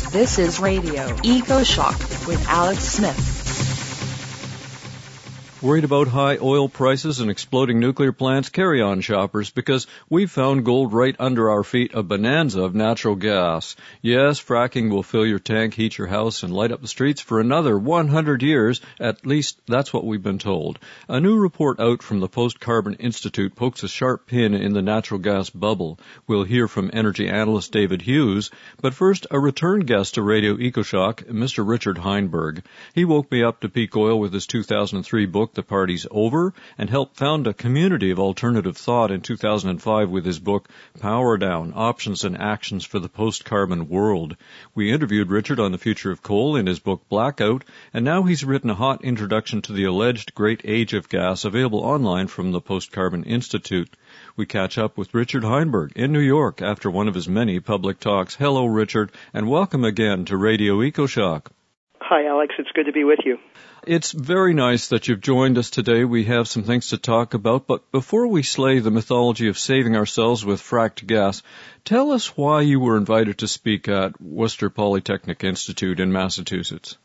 This is Radio EcoShock with Alex Smith. Worried about high oil prices and exploding nuclear plants? Carry on, shoppers, because we've found gold right under our feet, a bonanza of natural gas. Yes, fracking will fill your tank, heat your house, and light up the streets for another 100 years. At least that's what we've been told. A new report out from the Post-Carbon Institute pokes a sharp pin in the natural gas bubble. We'll hear from energy analyst David Hughes. But first, a return guest to Radio EcoShock, Mr. Richard Heinberg. He woke me up to peak oil with his 2003 book, The Party's Over, and helped found a community of alternative thought in 2005 with his book, Power Down, Options and Actions for the Post-Carbon World. We interviewed Richard on the future of coal in his book, Blackout, and now he's written a hot introduction to the alleged great age of gas available online from the Post-Carbon Institute. We catch up with Richard Heinberg in New York after one of his many public talks. Hello, Richard, and welcome again to Radio EcoShock. Hi, Alex. It's good to be with you. It's very nice that you've joined us today. We have some things to talk about, but before we slay the mythology of saving ourselves with fracked gas, tell us why you were invited to speak at Worcester Polytechnic Institute in Massachusetts.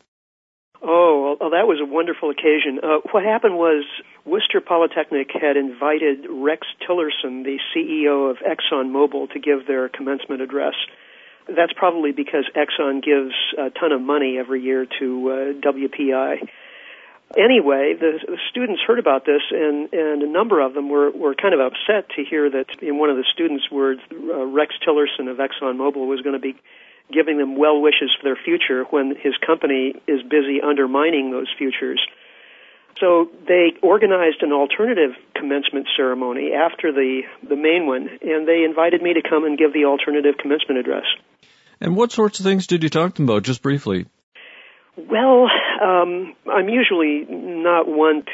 Oh, well, that was a wonderful occasion. What happened was Worcester Polytechnic had invited Rex Tillerson, the CEO of ExxonMobil, to give their commencement address. That's probably because Exxon gives a ton of money every year to WPI. Anyway, the students heard about this, and a number of them were kind of upset to hear that in one of the students' words, Rex Tillerson of ExxonMobil was going to be giving them well wishes for their future when his company is busy undermining those futures. So they organized an alternative commencement ceremony after the main one, and they invited me to come and give the alternative commencement address. And what sorts of things did you talk to them about, just briefly? Well, I'm usually not one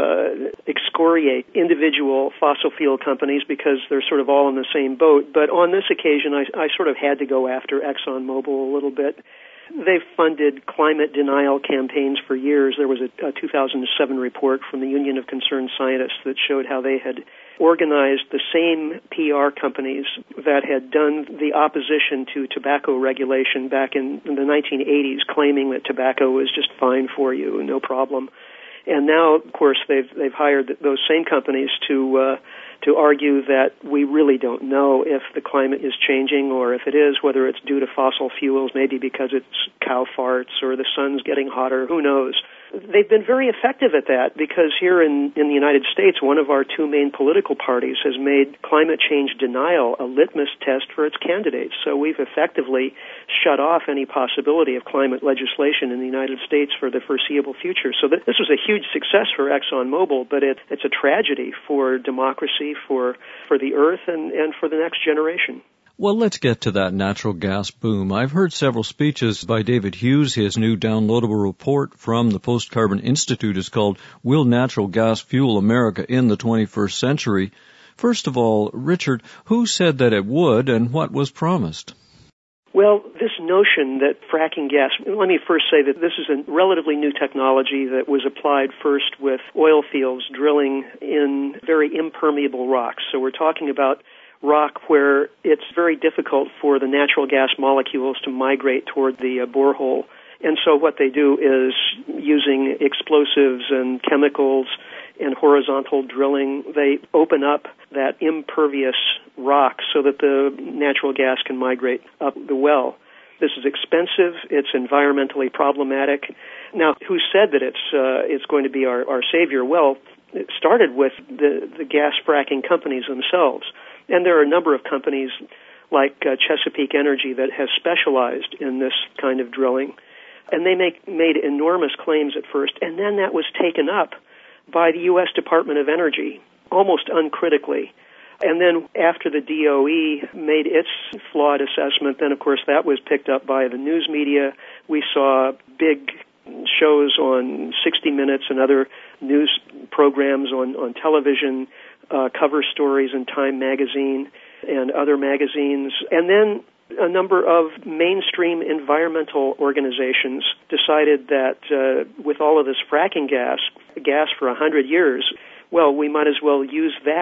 to excoriate individual fossil fuel companies because they're sort of all in the same boat. But on this occasion, I sort of had to go after ExxonMobil a little bit. They've funded climate denial campaigns for years. There was a 2007 report from the Union of Concerned Scientists that showed how they had organized the same PR companies that had done the opposition to tobacco regulation back in the 1980s, claiming that tobacco was just fine for you, no problem. And now, of course, they've hired those same companies to argue that we really don't know if the climate is changing, or if it is, whether it's due to fossil fuels, maybe because it's cow farts or the sun's getting hotter, who knows. They've been very effective at that because here in the United States, one of our two main political parties has made climate change denial a litmus test for its candidates. So we've effectively shut off any possibility of climate legislation in the United States for the foreseeable future. So this was a huge success for ExxonMobil, but it's a tragedy for democracy, for the earth, and for the next generation. Well, let's get to that natural gas boom. I've heard several speeches by David Hughes. His new downloadable report from the Post-Carbon Institute is called Will Natural Gas Fuel America in the 21st Century? First of all, Richard, who said that it would and what was promised? Well, this notion that fracking gas, let me first say that this is a relatively new technology that was applied first with oil fields drilling in very impermeable rocks. So we're talking about rock where it's very difficult for the natural gas molecules to migrate toward the borehole. And so what they do is, using explosives and chemicals and horizontal drilling, they open up that impervious rock so that the natural gas can migrate up the well. This is expensive. It's environmentally problematic. Now, who said that it's going to be our savior? Well, it started with the gas fracking companies themselves. And there are a number of companies like Chesapeake Energy that has specialized in this kind of drilling. And they made enormous claims at first, and then that was taken up by the U.S. Department of Energy, almost uncritically. And then after the DOE made its flawed assessment, then of course that was picked up by the news media. We saw big shows on 60 Minutes and other news programs on television, cover stories in Time magazine and other magazines. And then a number of mainstream environmental organizations decided that with all of this fracking gas for 100 years, well, we might as well use that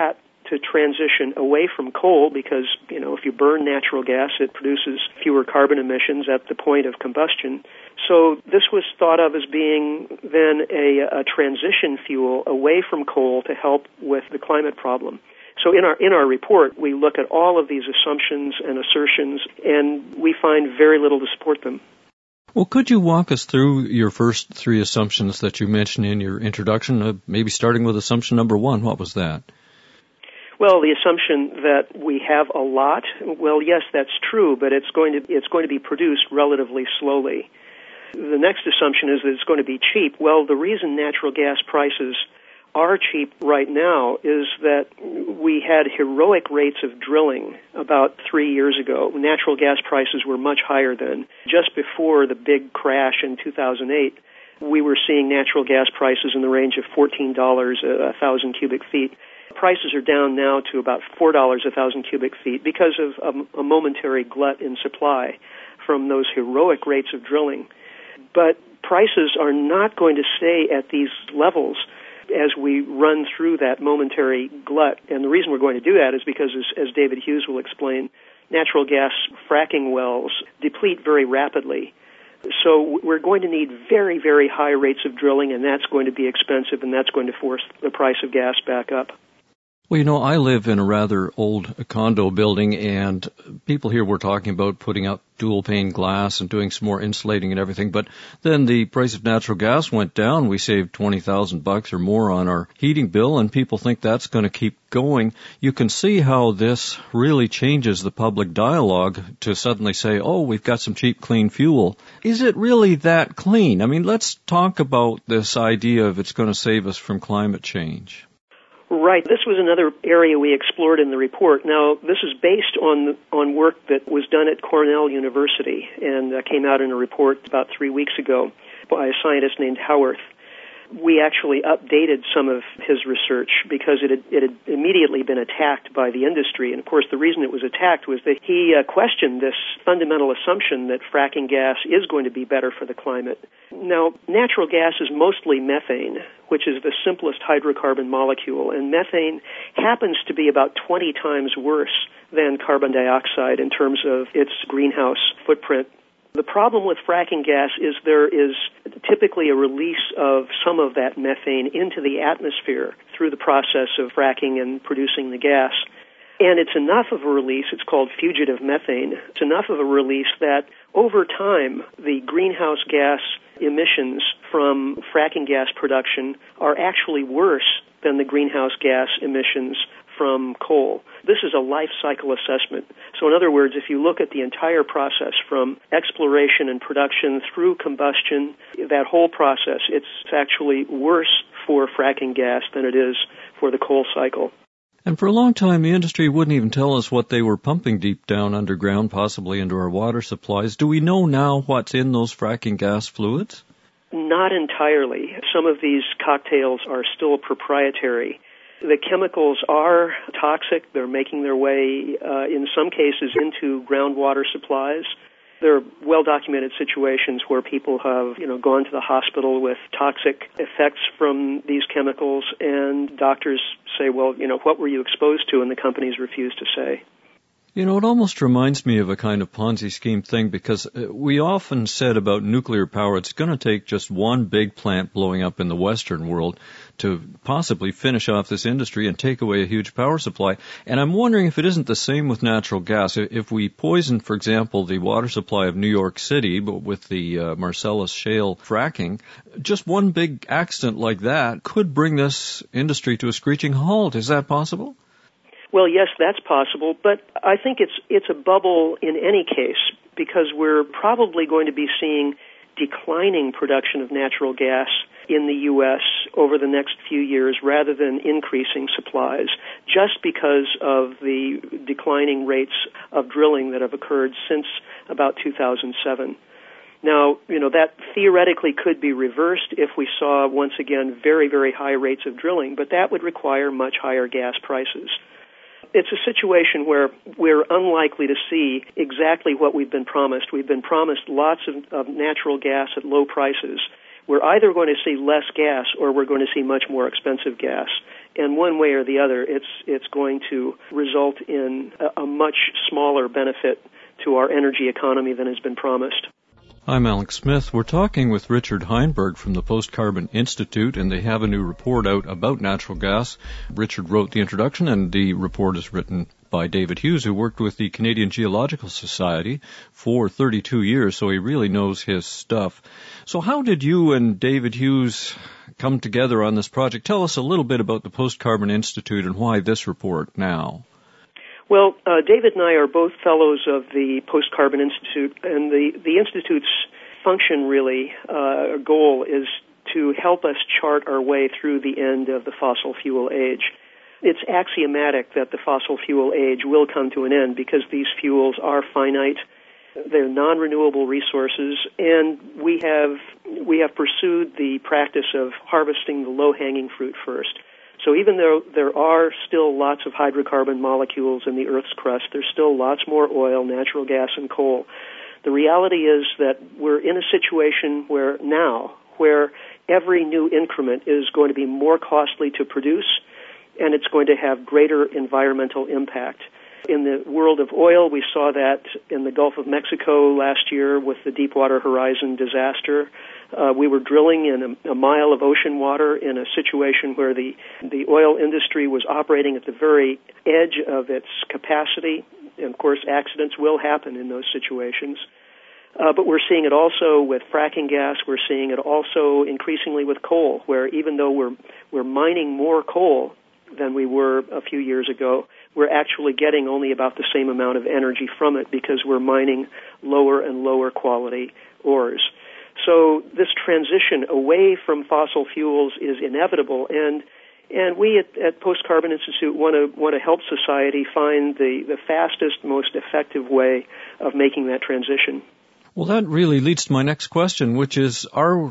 to transition away from coal because, if you burn natural gas, it produces fewer carbon emissions at the point of combustion. So this was thought of as being then a transition fuel away from coal to help with the climate problem. So in our report, we look at all of these assumptions and assertions, and we find very little to support them. Well, could you walk us through your first three assumptions that you mentioned in your introduction, maybe starting with assumption number 1? What was that? Well, the assumption that we have a lot, well, yes, that's true, but it's going to be produced relatively slowly. The next assumption is that it's going to be cheap. Well, the reason natural gas prices are cheap right now is that we had heroic rates of drilling about 3 years ago. Natural gas prices were much higher then. Just before the big crash in 2008, we were seeing natural gas prices in the range of $14 a thousand cubic feet. Prices are down now to about $4 a thousand cubic feet because of a momentary glut in supply from those heroic rates of drilling. But prices are not going to stay at these levels as we run through that momentary glut. And the reason we're going to do that is because, as David Hughes will explain, natural gas fracking wells deplete very rapidly. So we're going to need very, very high rates of drilling, and that's going to be expensive, and that's going to force the price of gas back up. Well, I live in a rather old condo building, and people here were talking about putting up dual-pane glass and doing some more insulating and everything. But then the price of natural gas went down. We saved $20,000 or more on our heating bill, and people think that's going to keep going. You can see how this really changes the public dialogue to suddenly say, oh, we've got some cheap, clean fuel. Is it really that clean? I mean, let's talk about this idea of it's going to save us from climate change. Right. This was another area we explored in the report. Now, this is based on work that was done at Cornell University and came out in a report about 3 weeks ago by a scientist named Howarth. We actually updated some of his research because it had immediately been attacked by the industry. And, of course, the reason it was attacked was that he questioned this fundamental assumption that fracking gas is going to be better for the climate. Now, natural gas is mostly methane, which is the simplest hydrocarbon molecule, and methane happens to be about 20 times worse than carbon dioxide in terms of its greenhouse footprint. The problem with fracking gas is there is typically a release of some of that methane into the atmosphere through the process of fracking and producing the gas. And it's enough of a release, it's called fugitive methane, it's enough of a release that over time the greenhouse gas emissions from fracking gas production are actually worse than the greenhouse gas emissions from coal. This is a life cycle assessment. So in other words, if you look at the entire process from exploration and production through combustion, that whole process, it's actually worse for fracking gas than it is for the coal cycle. And for a long time, the industry wouldn't even tell us what they were pumping deep down underground, possibly into our water supplies. Do we know now what's in those fracking gas fluids? Not entirely. Some of these cocktails are still proprietary. The chemicals are toxic. They're making their way, in some cases, into groundwater supplies. There are well-documented situations where people have, gone to the hospital with toxic effects from these chemicals, and doctors say, well, what were you exposed to? And the companies refuse to say. It almost reminds me of a kind of Ponzi scheme thing, because we often said about nuclear power, it's going to take just one big plant blowing up in the Western world to possibly finish off this industry and take away a huge power supply. And I'm wondering if it isn't the same with natural gas. If we poison, for example, the water supply of New York City, but with the Marcellus shale fracking, just one big accident like that could bring this industry to a screeching halt. Is that possible? Well, yes, that's possible, but I think it's a bubble in any case because we're probably going to be seeing declining production of natural gas in the U.S. over the next few years rather than increasing supplies, just because of the declining rates of drilling that have occurred since about 2007. Now, that theoretically could be reversed if we saw, once again, very, very high rates of drilling, but that would require much higher gas prices. It's a situation where we're unlikely to see exactly what we've been promised. We've been promised lots of natural gas at low prices. We're either going to see less gas or we're going to see much more expensive gas. And one way or the other, it's going to result in a much smaller benefit to our energy economy than has been promised. I'm Alex Smith. We're talking with Richard Heinberg from the Post-Carbon Institute, and they have a new report out about natural gas. Richard wrote the introduction, and the report is written by David Hughes, who worked with the Canadian Geological Society for 32 years, so he really knows his stuff. So how did you and David Hughes come together on this project? Tell us a little bit about the Post-Carbon Institute and why this report now. Well, David and I are both fellows of the Post-Carbon Institute, and the Institute's function, really, goal is to help us chart our way through the end of the fossil fuel age. It's axiomatic that the fossil fuel age will come to an end because these fuels are finite, they're non-renewable resources, and we have pursued the practice of harvesting the low-hanging fruit first. So even though there are still lots of hydrocarbon molecules in the Earth's crust, there's still lots more oil, natural gas, and coal. The reality is that we're in a situation where every new increment is going to be more costly to produce, and it's going to have greater environmental impact. In the world of oil, we saw that in the Gulf of Mexico last year with the Deepwater Horizon disaster. We were drilling in a mile of ocean water in a situation where the oil industry was operating at the very edge of its capacity. And, of course, accidents will happen in those situations. But we're seeing it also with fracking gas. We're seeing it also increasingly with coal, where even though we're mining more coal than we were a few years ago, we're actually getting only about the same amount of energy from it because we're mining lower and lower quality ores. So this transition away from fossil fuels is inevitable, and we at Post-Carbon Institute want to help society find the fastest, most effective way of making that transition. Well, that really leads to my next question, which is, are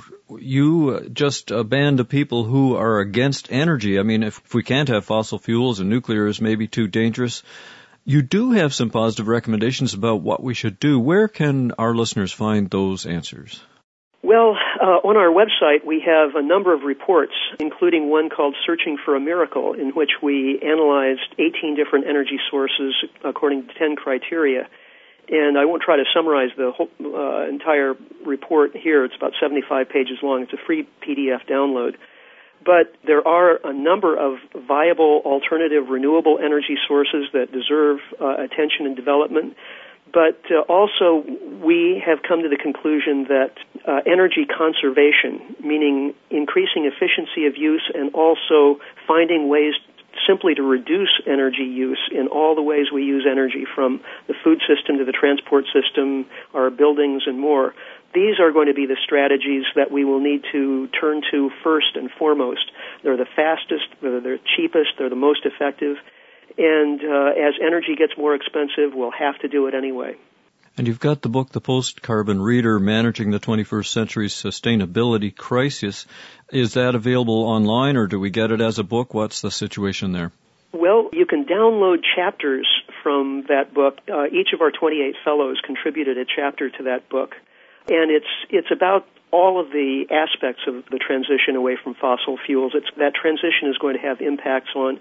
you just a band of people who are against energy? I mean, if we can't have fossil fuels and nuclear is maybe too dangerous, you do have some positive recommendations about what we should do. Where can our listeners find those answers? Well, on our website, we have a number of reports, including one called Searching for a Miracle, in which we analyzed 18 different energy sources according to 10 criteria. And I won't try to summarize the whole entire report here. It's about 75 pages long. It's a free PDF download. But there are a number of viable alternative renewable energy sources that deserve attention and development. But also, we have come to the conclusion that energy conservation, meaning increasing efficiency of use and also finding ways simply to reduce energy use in all the ways we use energy, from the food system to the transport system, our buildings, and more. These are going to be the strategies that we will need to turn to first and foremost. They're the fastest, they're the cheapest, they're the most effective. And as energy gets more expensive, we'll have to do it anyway. And you've got the book, The Post-Carbon Reader, Managing the 21st Century Sustainability Crisis. Is that available online, or do we get it as a book? What's the situation there? Well, you can download chapters from that book. Each of our 28 fellows contributed a chapter to that book. And it's about all of the aspects of the transition away from fossil fuels. That transition is going to have impacts on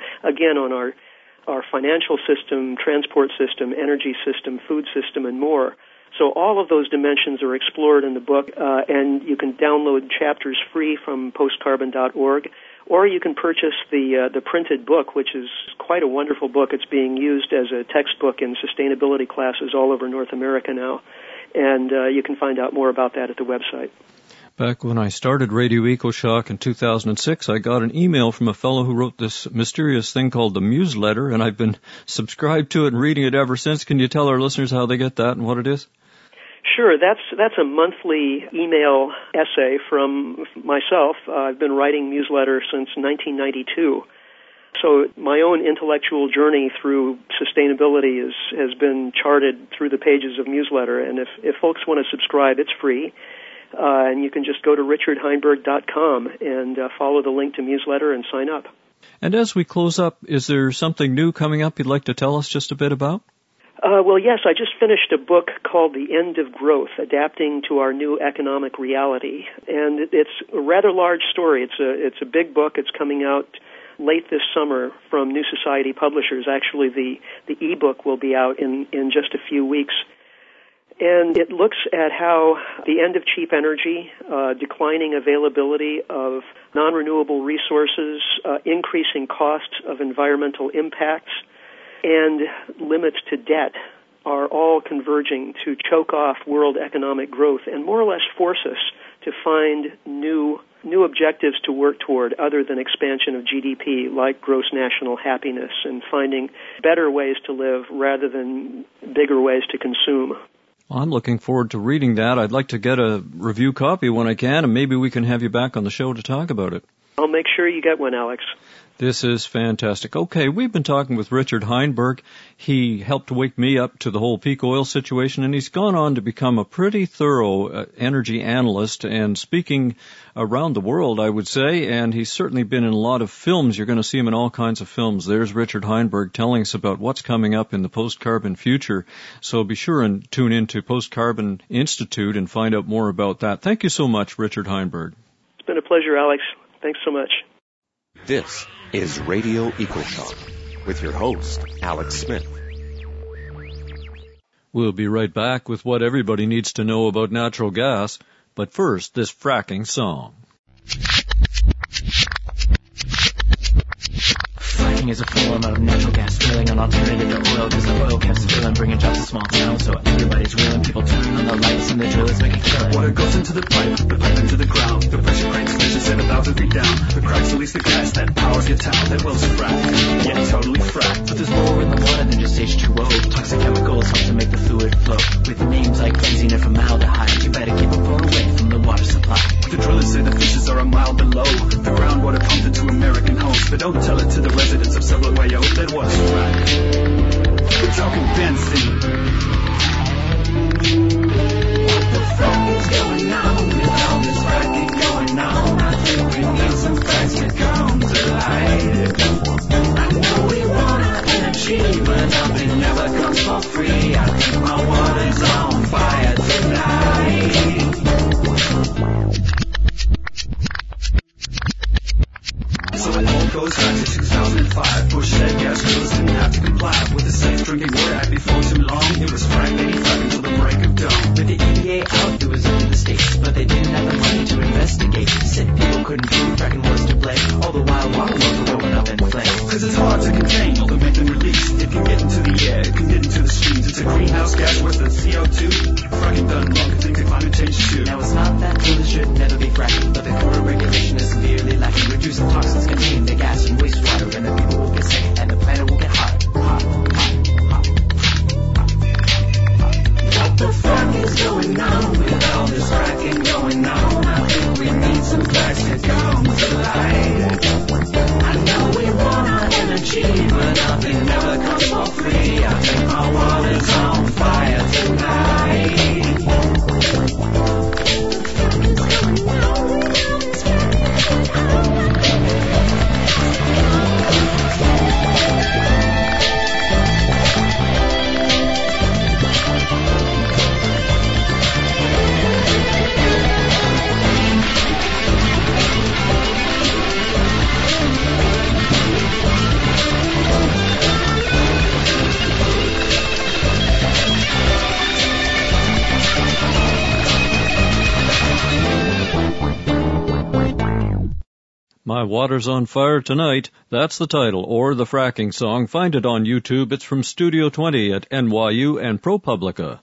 our financial system, transport system, energy system, food system, and more. So all of those dimensions are explored in the book, and you can download chapters free from postcarbon.org, or you can purchase the printed book, which is quite a wonderful book. It's being used as a textbook in sustainability classes all over North America now, and you can find out more about that at the website. Back when I started Radio EcoShock in 2006, I got an email from a fellow who wrote this mysterious thing called the Newsletter, and I've been subscribed to it and reading it ever since. Can you tell our listeners how they get that and what it is? Sure. That's a monthly email essay from myself. I've been writing Newsletter since 1992. So my own intellectual journey through sustainability has been charted through the pages of Newsletter, and if folks want to subscribe, it's free. And you can just go to richardheinberg.com and follow the link to Newsletter and sign up. And as we close up, is there something new coming up you'd like to tell us just a bit about? Well, yes, I just finished a book called The End of Growth, Adapting to Our New Economic Reality. And it's a rather large story. It's a big book. It's coming out late this summer from New Society Publishers. Actually, the ebook will be out in just a few weeks. And it looks at how the end of cheap energy, declining availability of non-renewable resources, increasing costs of environmental impacts, and limits to debt are all converging to choke off world economic growth and more or less force us to find new objectives to work toward other than expansion of GDP, like gross national happiness and finding better ways to live rather than bigger ways to consume. I'm looking forward to reading that. I'd like to get a review copy when I can, and maybe we can have you back on the show to talk about it. I'll make sure you get one, Alex. This is fantastic. Okay, we've been talking with Richard Heinberg. He helped wake me up to the whole peak oil situation, and he's gone on to become a pretty thorough energy analyst and speaking around the world, I would say, and he's certainly been in a lot of films. You're going to see him in all kinds of films. There's Richard Heinberg telling us about what's coming up in the post-carbon future. So be sure and tune into Post-Carbon Institute and find out more about that. Thank you so much, Richard Heinberg. It's been a pleasure, Alex. Thanks so much. This is Radio EcoShock with your host, Alex Smith. We'll be right back with what everybody needs to know about natural gas, but first, this fracking song. Fracking is a form of natural gas drilling, an alternative to oil, because the oil kept spilling, bringing jobs to small towns, so everybody's reeling. People turning on the lights and the drillers making killing. Water goes into the pipe into the ground. The pressure cranks measure 7,000 feet down. The cracks release the gas that powers your town. That well's fracked, yeah, totally fracked. But there's more in the water than just H2O. Toxic chemicals help to make the fluid flow. With names like benzene and formaldehyde, you better keep a phone away from the water supply. The drillers say the fishes are a mile below the groundwater pumped into American homes, but don't tell it to the residents of Subway-O. That water's fracked. We're talking benzene. What the fuck is going on with all this fracking going on? I think we need some facts to come to light. I know we want our energy, but nothing ever comes for free. I think my water's on fire tonight. So it all goes back to 2005. Bush said gas drills didn't have to comply with the Safe Drinking Water Act before too long. It was fracked 85 until the break of dawn. With the EPA out, it was up to the states, but they didn't have the money to investigate. Said people couldn't prove fracking was to blame, all the while water wells were going up in flames. Cause it's hard to contain all the methane release. It can get into the air, it can get into the streams. It's a greenhouse gas worse than CO2. Fracking done wrong could think of climate change too. Now it's not that drillers should never be fracking, but the current regulation is severely lacking. Reducing toxins contained in the gas and wastewater, and the people will get sick, and the planet will get hot. What the fuck is going on with all this fracking going on? I think we need some facts to come to light. I know we want our energy, but nothing ever comes for free. I think my water's on fire tonight. My Water's on Fire Tonight. That's the title, or the fracking song. Find it on YouTube. It's from Studio 20 at NYU and ProPublica.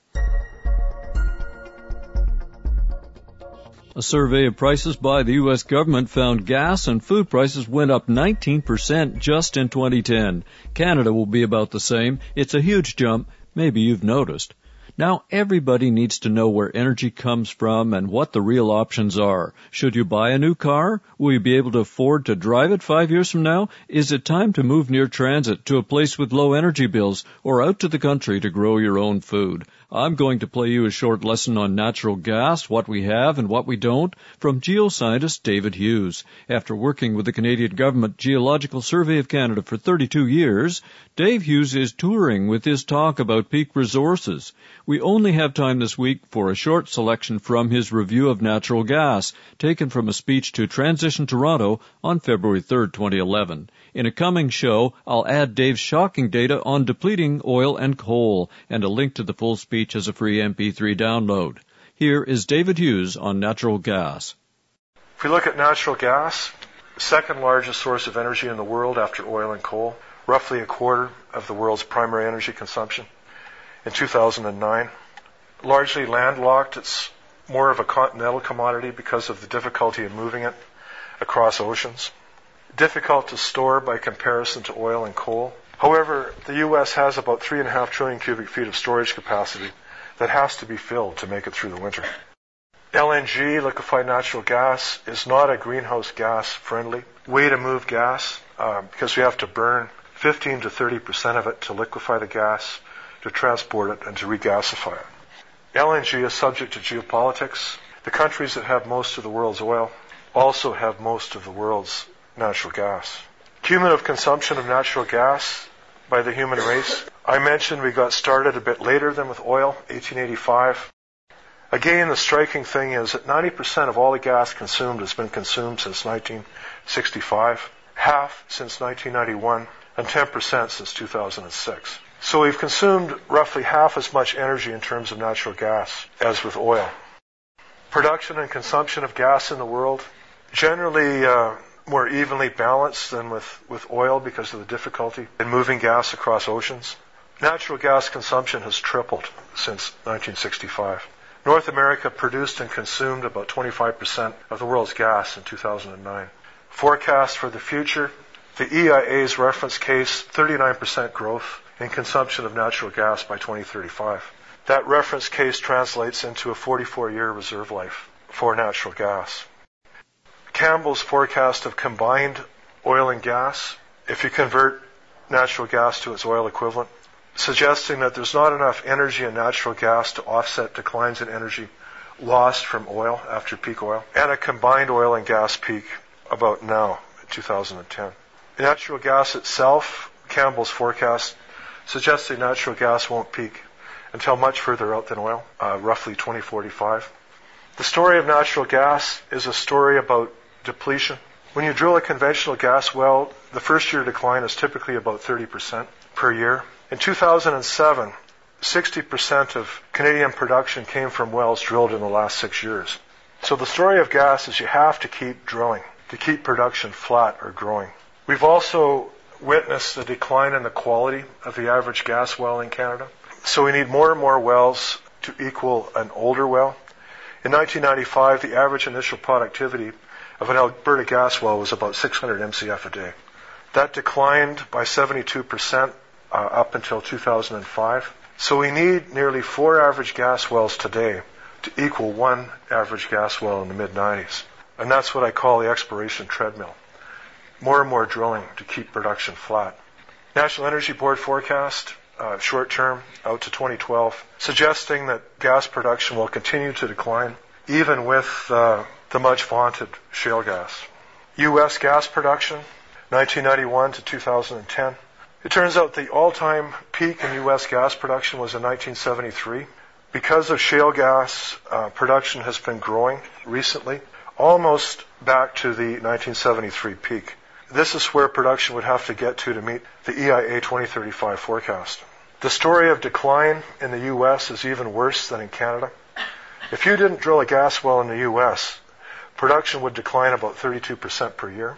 A survey of prices by the U.S. government found gas and food prices went up 19% just in 2010. Canada will be about the same. It's a huge jump. Maybe you've noticed. Now, everybody needs to know where energy comes from and what the real options are. Should you buy a new car? Will you be able to afford to drive it 5 years from now? Is it time to move near transit to a place with low energy bills or out to the country to grow your own food? I'm going to play you a short lesson on natural gas, what we have and what we don't, from geoscientist David Hughes. After working with the Canadian Government Geological Survey of Canada for 32 years, Dave Hughes is touring with his talk about peak resources. We only have time this week for a short selection from his review of natural gas, taken from a speech to Transition Toronto on February 3rd, 2011. In a coming show, I'll add Dave's shocking data on depleting oil and coal, and a link to the full speech as a free MP3 download. Here is David Hughes on natural gas. If we look at natural gas, second largest source of energy in the world after oil and coal, roughly a quarter of the world's primary energy consumption in 2009. Largely landlocked, it's more of a continental commodity because of the difficulty in moving it across oceans. Difficult to store by comparison to oil and coal. However, the U.S. has about 3.5 trillion cubic feet of storage capacity that has to be filled to make it through the winter. LNG, liquefied natural gas, is not a greenhouse gas friendly way to move gas because we have to burn 15 to 30% of it to liquefy the gas, to transport it, and to regasify it. LNG is subject to geopolitics. The countries that have most of the world's oil also have most of the world's natural gas. Cumulative consumption of natural gas by the human race. I mentioned we got started a bit later than with oil, 1885. Again, the striking thing is that 90% of all the gas consumed has been consumed since 1965, half since 1991, and 10% since 2006. So we've consumed roughly half as much energy in terms of natural gas as with oil. Production and consumption of gas in the world, generally more evenly balanced than with oil because of the difficulty in moving gas across oceans. Natural gas consumption has tripled since 1965. North America produced and consumed about 25% of the world's gas in 2009. Forecast for the future, the EIA's reference case, 39% growth in consumption of natural gas by 2035. That reference case translates into a 44-year reserve life for natural gas. Campbell's forecast of combined oil and gas, if you convert natural gas to its oil equivalent, suggesting that there's not enough energy in natural gas to offset declines in energy lost from oil after peak oil, and a combined oil and gas peak about now, 2010. Natural gas itself, Campbell's forecast, suggesting natural gas won't peak until much further out than oil, roughly 2045. The story of natural gas is a story about depletion. When you drill a conventional gas well, the first year decline is typically about 30% per year. In 2007, 60% of Canadian production came from wells drilled in the last 6 years. So the story of gas is you have to keep drilling to keep production flat or growing. We've also witnessed a decline in the quality of the average gas well in Canada. So we need more and more wells to equal an older well. In 1995, the average initial productivity of an Alberta gas well was about 600 MCF a day. That declined by 72% up until 2005. So we need nearly 4 average gas wells today to equal 1 average gas well in the mid-90s. And that's what I call the exploration treadmill. More and more drilling to keep production flat. National Energy Board forecast, short term, out to 2012, suggesting that gas production will continue to decline, even with the much vaunted shale gas. U.S. gas production, 1991 to 2010. It turns out the all-time peak in U.S. gas production was in 1973. Because of shale gas, production has been growing recently, almost back to the 1973 peak. This is where production would have to get to meet the EIA 2035 forecast. The story of decline in the U.S. is even worse than in Canada. If you didn't drill a gas well in the U.S., production would decline about 32% per year.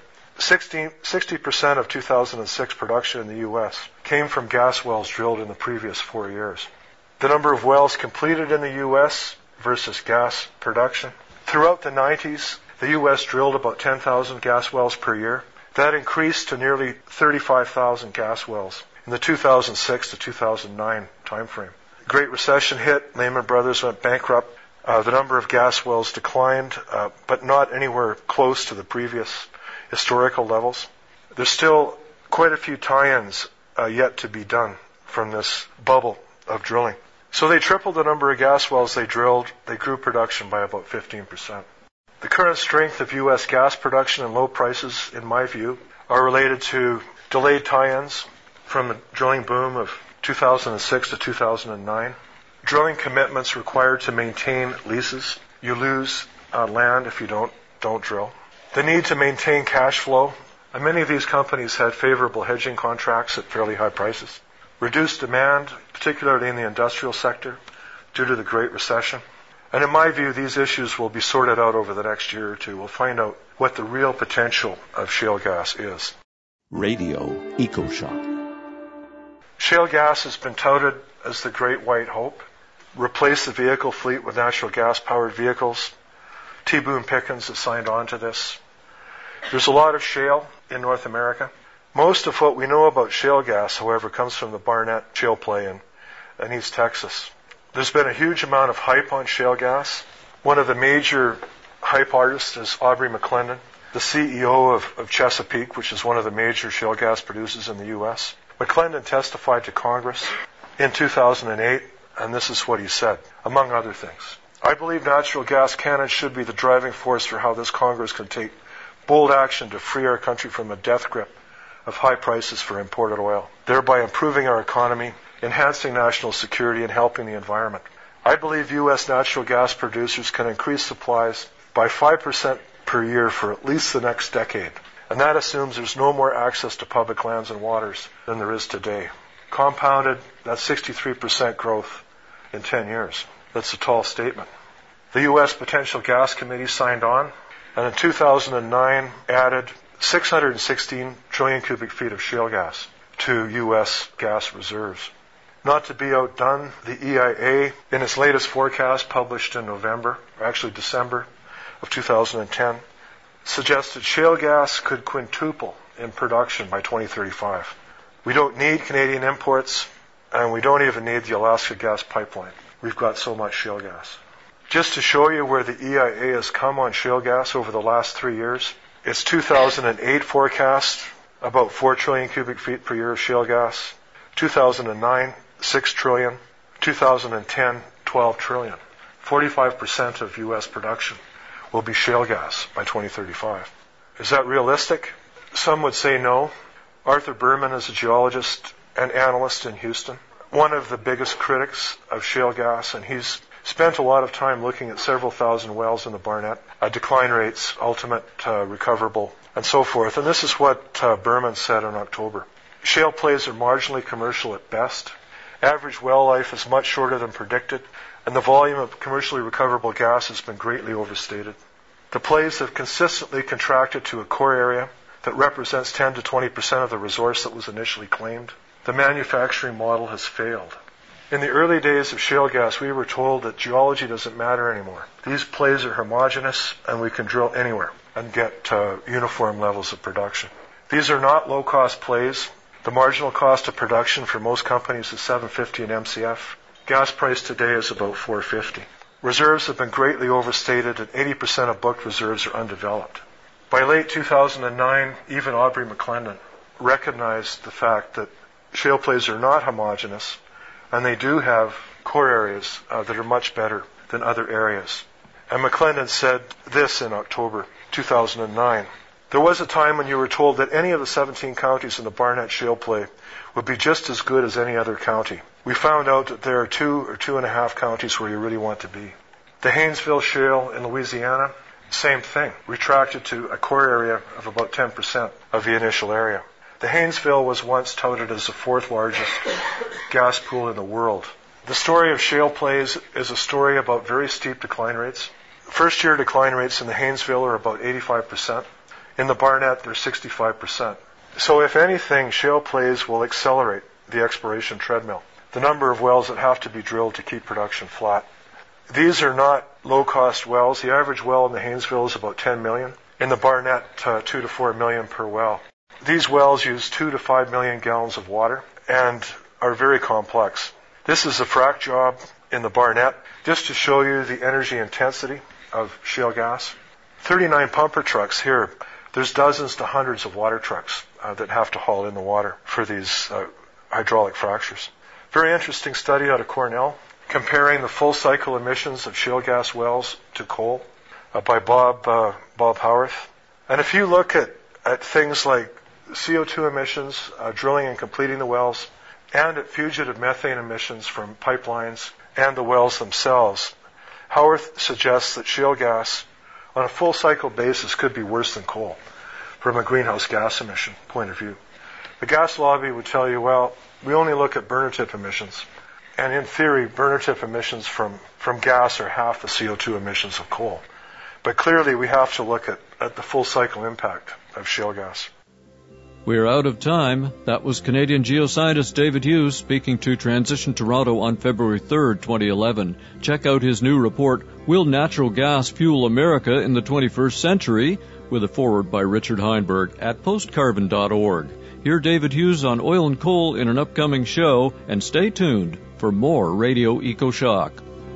60% of 2006 production in the U.S. came from gas wells drilled in the previous 4 years. The number of wells completed in the U.S. versus gas production. Throughout the 90s, the U.S. drilled about 10,000 gas wells per year. That increased to nearly 35,000 gas wells in the 2006 to 2009 timeframe. Great Recession hit, Lehman Brothers went bankrupt. The number of gas wells declined, but not anywhere close to the previous historical levels. There's still quite a few tie-ins yet to be done from this bubble of drilling. So they tripled the number of gas wells they drilled. They grew production by about 15%. The current strength of U.S. gas production and low prices, in my view, are related to delayed tie-ins from the drilling boom of 2006 to 2009, drilling commitments required to maintain leases. You lose land if you don't drill. The need to maintain cash flow, and many of these companies had favorable hedging contracts at fairly high prices. Reduced demand, particularly in the industrial sector, due to the Great Recession. And in my view, these issues will be sorted out over the next year or two. We'll find out what the real potential of shale gas is. Radio EcoShock. Shale gas has been touted as the great white hope. Replace the vehicle fleet with natural gas-powered vehicles. T. Boone Pickens has signed on to this. There's a lot of shale in North America. Most of what we know about shale gas, however, comes from the Barnett Shale Play in East Texas. There's been a huge amount of hype on shale gas. One of the major hype artists is Aubrey McClendon, the CEO of Chesapeake, which is one of the major shale gas producers in the U.S. McClendon testified to Congress in 2008, and this is what he said, among other things. I believe natural gas can and should be the driving force for how this Congress can take bold action to free our country from a death grip of high prices for imported oil, thereby improving our economy, enhancing national security, and helping the environment. I believe U.S. natural gas producers can increase supplies by 5% per year for at least the next decade. And that assumes there's no more access to public lands and waters than there is today. Compounded, that's 63% growth in 10 years. That's a tall statement. The U.S. Potential Gas Committee signed on, and in 2009 added 616 trillion cubic feet of shale gas to U.S. gas reserves. Not to be outdone, the EIA, in its latest forecast published in December of 2010, suggested shale gas could quintuple in production by 2035. We don't need Canadian imports, and we don't even need the Alaska gas pipeline. We've got so much shale gas. Just to show you where the EIA has come on shale gas over the last 3 years, its 2008 forecast, about 4 trillion cubic feet per year of shale gas. 2009, 6 trillion. 2010, 12 trillion. 45% of U.S. production will be shale gas by 2035. Is that realistic? Some would say no. Arthur Berman is a geologist and analyst in Houston, one of the biggest critics of shale gas, and he's spent a lot of time looking at several thousand wells in the Barnett, decline rates, ultimate recoverable, and so forth. And this is what Berman said in October. Shale plays are marginally commercial at best. Average well life is much shorter than predicted, and the volume of commercially recoverable gas has been greatly overstated. The plays have consistently contracted to a core area that represents 10 to 20% of the resource that was initially claimed. The manufacturing model has failed. In the early days of shale gas, we were told that geology doesn't matter anymore. These plays are homogeneous, and we can drill anywhere and get uniform levels of production. These are not low-cost plays. The marginal cost of production for most companies is $7.50 an MCF. Gas price today is about $4.50. Reserves have been greatly overstated, and 80% of booked reserves are undeveloped. By late 2009, even Aubrey McClendon recognized the fact that shale plays are not homogeneous, and they do have core areas that are much better than other areas. And McClendon said this in October 2009. There was a time when you were told that any of the 17 counties in the Barnett Shale Play would be just as good as any other county. We found out that there are 2 or 2.5 counties where you really want to be. The Haynesville Shale in Louisiana, same thing, retracted to a core area of about 10% of the initial area. The Haynesville was once touted as the 4th largest gas pool in the world. The story of shale plays is a story about very steep decline rates. First-year decline rates in the Haynesville are about 85%. In the Barnett, they're 65%. So if anything, shale plays will accelerate the exploration treadmill, the number of wells that have to be drilled to keep production flat. These are not low-cost wells. The average well in the Haynesville is about $10 million. In the Barnett, $2 to $4 million per well. These wells use 2 to 5 million gallons of water and are very complex. This is a frac job in the Barnett, just to show you the energy intensity of shale gas. 39 pumper trucks here. There's dozens to hundreds of water trucks that have to haul in the water for these hydraulic fractures. Very interesting study out of Cornell. comparing the full cycle emissions of shale gas wells to coal by Bob Howarth. And if you look at things like CO2 emissions, drilling and completing the wells, and at fugitive methane emissions from pipelines and the wells themselves, Howarth suggests that shale gas on a full cycle basis could be worse than coal from a greenhouse gas emission point of view. The gas lobby would tell you, well, we only look at burner tip emissions. And in theory, burner tip emissions from gas are half the CO2 emissions of coal. But clearly we have to look at the full cycle impact of shale gas. We're out of time. That was Canadian geoscientist David Hughes speaking to Transition Toronto on February 3rd, 2011. Check out his new report, Will Natural Gas Fuel America in the 21st Century? With a foreword by Richard Heinberg at postcarbon.org. Hear David Hughes on oil and coal in an upcoming show, and stay tuned for more Radio EcoShock.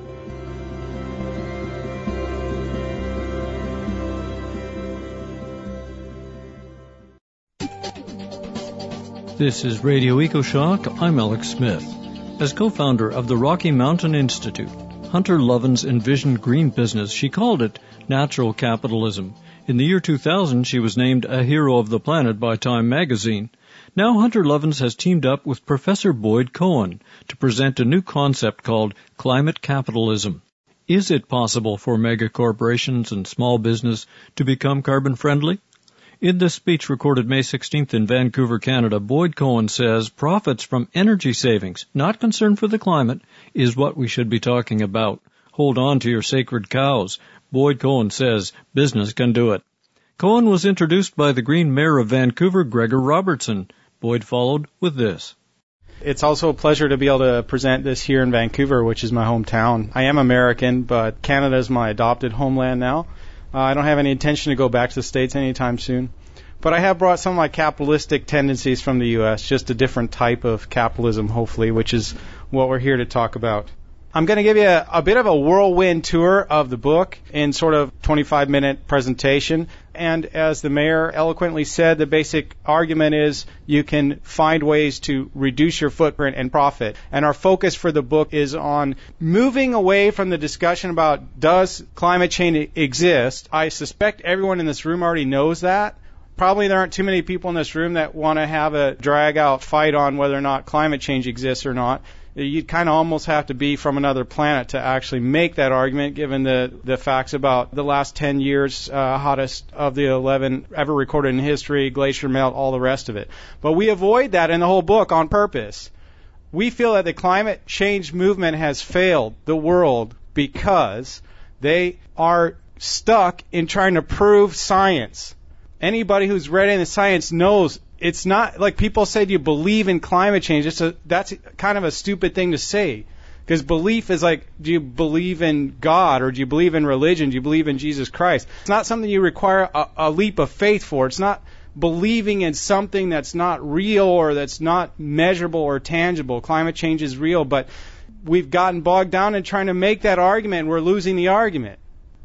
This is Radio EcoShock. I'm Alex Smith. As co-founder of the Rocky Mountain Institute, Hunter Lovins envisioned green business. She called it natural capitalism. In the year 2000, she was named a hero of the planet by Time magazine. Now Hunter Lovins has teamed up with Professor Boyd Cohen to present a new concept called climate capitalism. Is it possible for megacorporations and small business to become carbon friendly? In this speech recorded May 16th in Vancouver, Canada, Boyd Cohen says profits from energy savings, not concern for the climate, is what we should be talking about. Hold on to your sacred cows. Boyd Cohen says business can do it. Cohen was introduced by the Green Mayor of Vancouver, Gregor Robertson. Boyd followed with this. It's also a pleasure to be able to present this here in Vancouver, which is my hometown. I am American, but Canada is my adopted homeland now. I don't have any intention to go back to the States anytime soon. But I have brought some of my capitalistic tendencies from the U.S., just a different type of capitalism, hopefully, which is what we're here to talk about. I'm going to give you a bit of a whirlwind tour of the book in sort of 25-minute presentation. And as the mayor eloquently said, the basic argument is you can find ways to reduce your footprint and profit. And our focus for the book is on moving away from the discussion about does climate change exist. I suspect everyone in this room already knows that. Probably there aren't too many people in this room that want to have a drag-out fight on whether or not climate change exists or not. You'd kind of almost have to be from another planet to actually make that argument, given the facts about the last 10 years, hottest of the 11 ever recorded in history, glacier melt, all the rest of it. But we avoid that in the whole book on purpose. We feel that the climate change movement has failed the world because they are stuck in trying to prove science. Anybody who's read any science knows it's not like people say, do you believe in climate change? That's kind of a stupid thing to say. Because belief is like, do you believe in God or do you believe in religion? Do you believe in Jesus Christ? It's not something you require a leap of faith for. It's not believing in something that's not real or that's not measurable or tangible. Climate change is real, but we've gotten bogged down in trying to make that argument and we're losing the argument.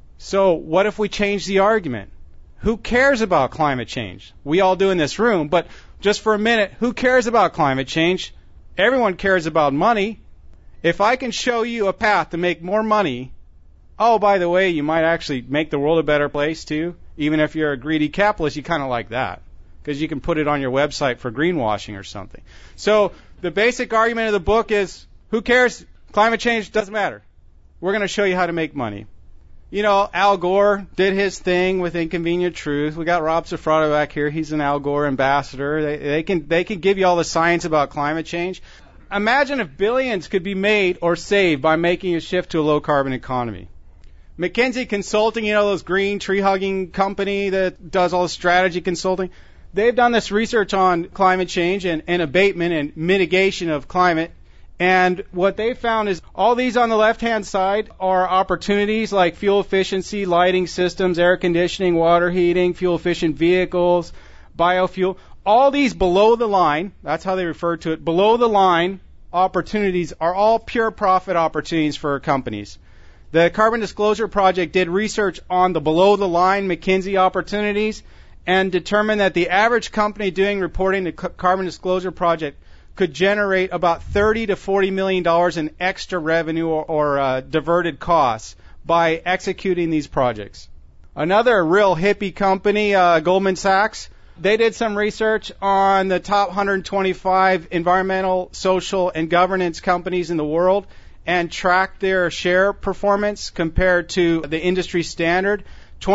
So what if we change the argument? Who cares about climate change? We all do in this room, but just for a minute, who cares about climate change? Everyone cares about money. If I can show you a path to make more money, oh, by the way, you might actually make the world a better place too. Even if you're a greedy capitalist, you kind of like that because you can put it on your website for greenwashing or something. So the basic argument of the book is, who cares? Climate change doesn't matter. We're going to show you how to make money. You know, Al Gore did his thing with Inconvenient Truth. We got Rob Safrado back here. He's an Al Gore ambassador. They can give you all the science about climate change. Imagine if billions could be made or saved by making a shift to a low-carbon economy. McKinsey Consulting, you know, those green tree-hugging company that does all the strategy consulting, they've done this research on climate change and abatement and mitigation of climate. And what they found is all these on the left-hand side are opportunities like fuel efficiency, lighting systems, air conditioning, water heating, fuel-efficient vehicles, biofuel. All these below the line, that's how they refer to it, below the line opportunities are all pure profit opportunities for companies. The Carbon Disclosure Project did research on the below-the-line McKinsey opportunities and determined that the average company doing reporting to Carbon Disclosure Project could generate about $30 to $40 million in extra revenue or diverted costs by executing these projects. Another real hippie company, Goldman Sachs, they did some research on the top 125 environmental, social, and governance companies in the world and tracked their share performance compared to the industry standard.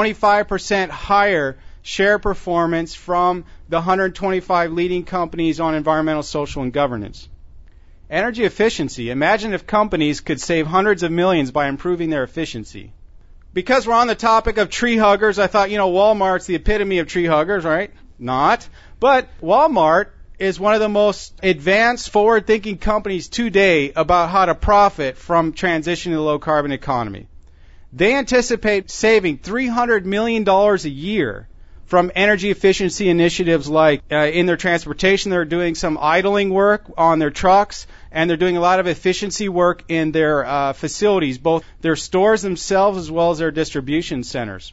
25% higher share performance from the 125 leading companies on environmental, social, and governance. Energy efficiency. Imagine if companies could save hundreds of millions by improving their efficiency. Because we're on the topic of tree huggers, I thought, Walmart's the epitome of tree huggers, right? Not. But Walmart is one of the most advanced, forward-thinking companies today about how to profit from transitioning to the low-carbon economy. They anticipate saving $300 million a year from energy efficiency initiatives like in their transportation. They're doing some idling work on their trucks, and they're doing a lot of efficiency work in their facilities, both their stores themselves as well as their distribution centers.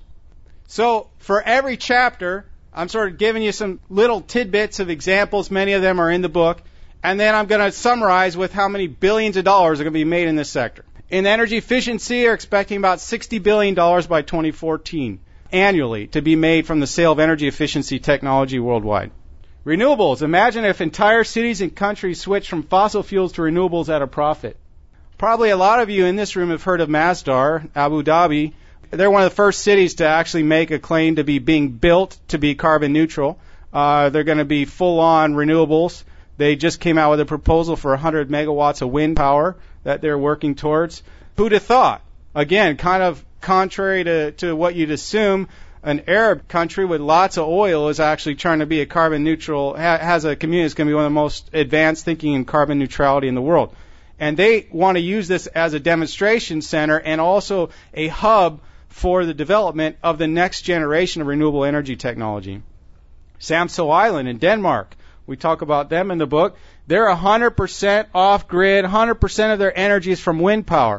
So for every chapter, I'm sort of giving you some little tidbits of examples. Many of them are in the book. And then I'm going to summarize with how many billions of dollars are going to be made in this sector. In energy efficiency, they're expecting about $60 billion by 2014 annually to be made from the sale of energy efficiency technology worldwide. Renewables. Imagine if entire cities and countries switched from fossil fuels to renewables at a profit. Probably a lot of you in this room have heard of Masdar, Abu Dhabi. They're one of the first cities to actually make a claim to be being built to be carbon neutral. They're going to be full-on renewables. They just came out with a proposal for 100 megawatts of wind power that they're working towards. Who'd have thought? Again, kind of contrary to what you'd assume, an Arab country with lots of oil is actually trying to be a carbon neutral, has a community that's going to be one of the most advanced thinking in carbon neutrality in the world. And they want to use this as a demonstration center and also a hub for the development of the next generation of renewable energy technology. Samso Island in Denmark, we talk about them in the book. They're 100% off-grid, 100% of their energy is from wind power.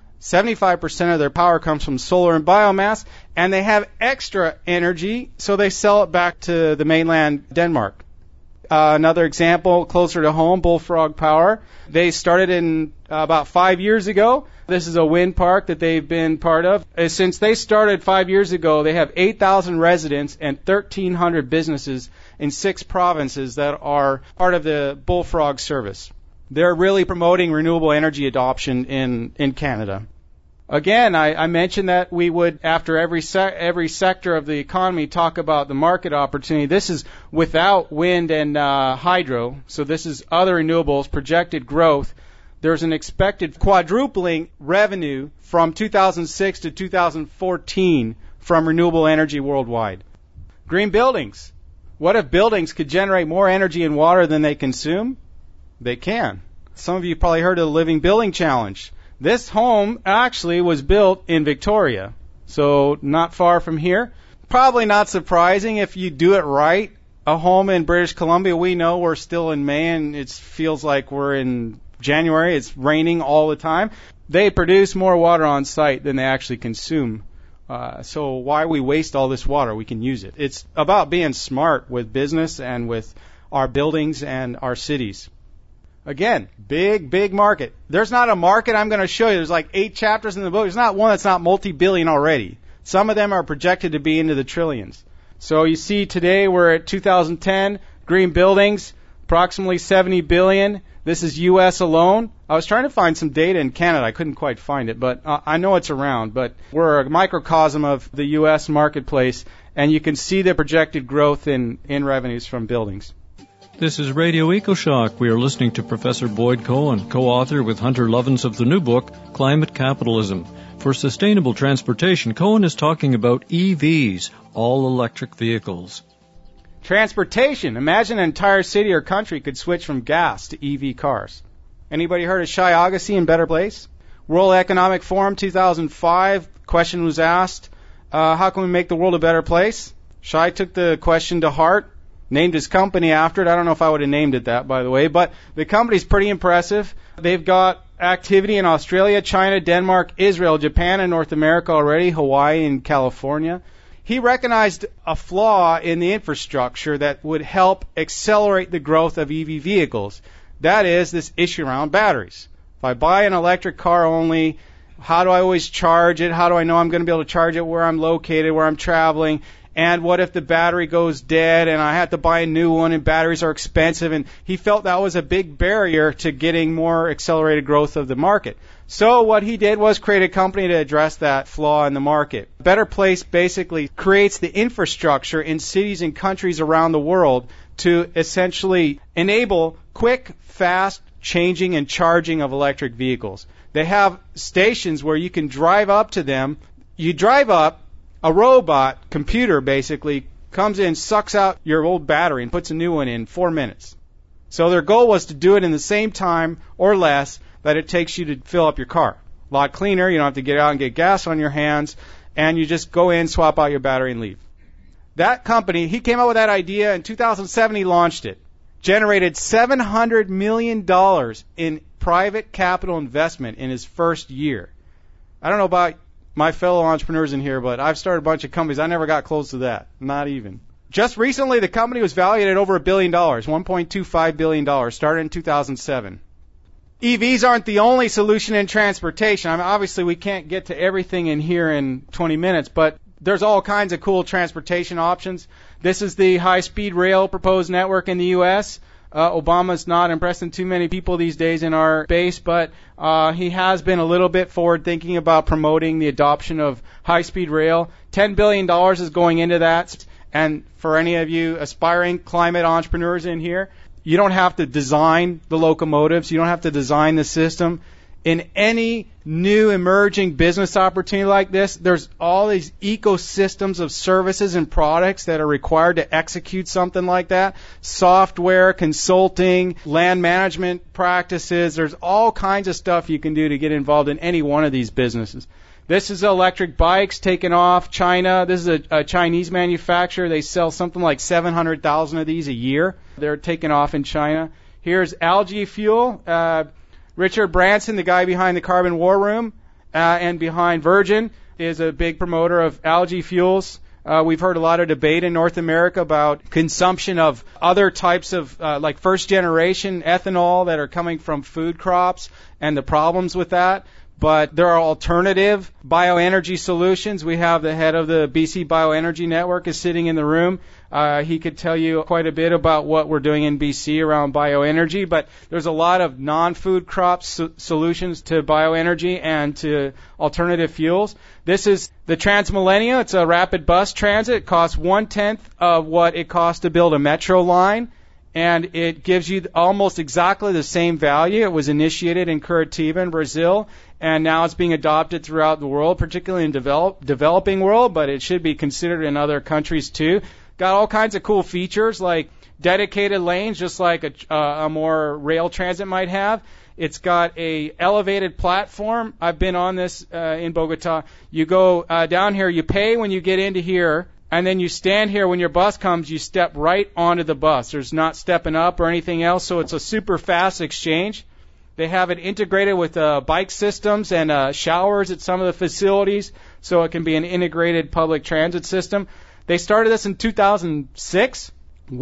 75% of their power comes from solar and biomass, and they have extra energy, so they sell it back to the mainland Denmark. Another example, closer to home, Bullfrog Power. They started in about 5 years ago. This is a wind park that they've been part of. Since they started 5 years ago, they have 8,000 residents and 1,300 businesses in 6 provinces that are part of the Bullfrog service. They're really promoting renewable energy adoption in Canada. Again, I mentioned that we would, after every sector of the economy, talk about the market opportunity. This is without wind and hydro, so this is other renewables, projected growth. There's an expected quadrupling revenue from 2006 to 2014 from renewable energy worldwide. Green buildings. What if buildings could generate more energy and water than they consume? They can. Some of you probably heard of the Living Building Challenge. This home actually was built in Victoria, so not far from here. Probably not surprising if you do it right. A home in British Columbia, we know we're still in May and it feels like we're in January. It's raining all the time. They produce more water on site than they actually consume. So why we waste all this water? We can use it. It's about being smart with business and with our buildings and our cities. Again, big market. There's not a market I'm going to show you. There's like 8 chapters in the book. There's not one that's not multi-billion already. Some of them are projected to be into the trillions. So you see today we're at 2010, green buildings, approximately $70 billion. This is U.S. alone. I was trying to find some data in Canada. I couldn't quite find it, but I know it's around. But we're a microcosm of the U.S. marketplace, and you can see the projected growth in revenues from buildings. This is Radio EcoShock. We are listening to Professor Boyd Cohen, co-author with Hunter Lovins of the new book, Climate Capitalism. For sustainable transportation, Cohen is talking about EVs, all-electric vehicles. Transportation. Imagine an entire city or country could switch from gas to EV cars. Anybody heard of Shai Agassi in Better Place? World Economic Forum 2005, question was asked, how can we make the world a better place? Shai took the question to heart, named his company after it. I don't know if I would have named it that, by the way, but the company's pretty impressive. They've got activity in Australia, China, Denmark, Israel, Japan, and North America already, Hawaii and California. He recognized a flaw in the infrastructure that would help accelerate the growth of EV vehicles. That is this issue around batteries. If I buy an electric car only, how do I always charge it? How do I know I'm going to be able to charge it where I'm located, where I'm traveling? And what if the battery goes dead and I have to buy a new one and batteries are expensive? And he felt that was a big barrier to getting more accelerated growth of the market. So what he did was create a company to address that flaw in the market. Better Place basically creates the infrastructure in cities and countries around the world to essentially enable quick, fast changing and charging of electric vehicles. They have stations where you can drive up to them. You drive up, a robot, computer basically, comes in, sucks out your old battery and puts a new one in 4 minutes. So their goal was to do it in the same time or less that it takes you to fill up your car. A lot cleaner, you don't have to get out and get gas on your hands, and you just go in, swap out your battery, and leave. That company, he came up with that idea. In 2007, he launched it. Generated $700 million in private capital investment in his first year. I don't know about my fellow entrepreneurs in here, but I've started a bunch of companies. I never got close to that. Not even. Just recently, the company was valued at over $1 billion, $1.25 billion, started in 2007. EVs aren't the only solution in transportation. I mean, obviously, we can't get to everything in here in 20 minutes, but there's all kinds of cool transportation options. This is the high-speed rail proposed network in the U.S. Obama's not impressing too many people these days in our base, but he has been a little bit forward-thinking about promoting the adoption of high-speed rail. $10 billion is going into that. And for any of you aspiring climate entrepreneurs in here, you don't have to design the locomotives. You don't have to design the system. In any new emerging business opportunity like this, there's all these ecosystems of services and products that are required to execute something like that. Software, consulting, land management practices. There's all kinds of stuff you can do to get involved in any one of these businesses. This is electric bikes taken off China. This is a Chinese manufacturer. They sell something like 700,000 of these a year. They're taken off in China. Here's algae fuel. Richard Branson, the guy behind the Carbon War Room and behind Virgin, is a big promoter of algae fuels. We've heard a lot of debate in North America about consumption of other types of, like first-generation ethanol that are coming from food crops and the problems with that. But there are alternative bioenergy solutions. We have the head of the BC Bioenergy Network is sitting in the room. He could tell you quite a bit about what we're doing in BC around bioenergy, but there's a lot of non-food crop solutions to bioenergy and to alternative fuels. This is the Transmillennia. It's a rapid bus transit. It costs 1/10 of what it costs to build a metro line, and it gives you almost exactly the same value. It was initiated in Curitiba in Brazil, and now it's being adopted throughout the world, particularly in developing world, but it should be considered in other countries too. Got all kinds of cool features like dedicated lanes, just like a more rail transit might have. It's got a elevated platform. I've been on this in Bogota. You go down here, you pay when you get into here, and then you stand here when your bus comes, you step right onto the bus. There's not stepping up or anything else, so it's a super fast exchange. They have it integrated with bike systems and showers at some of the facilities, so it can be an integrated public transit system. They started this in 2006.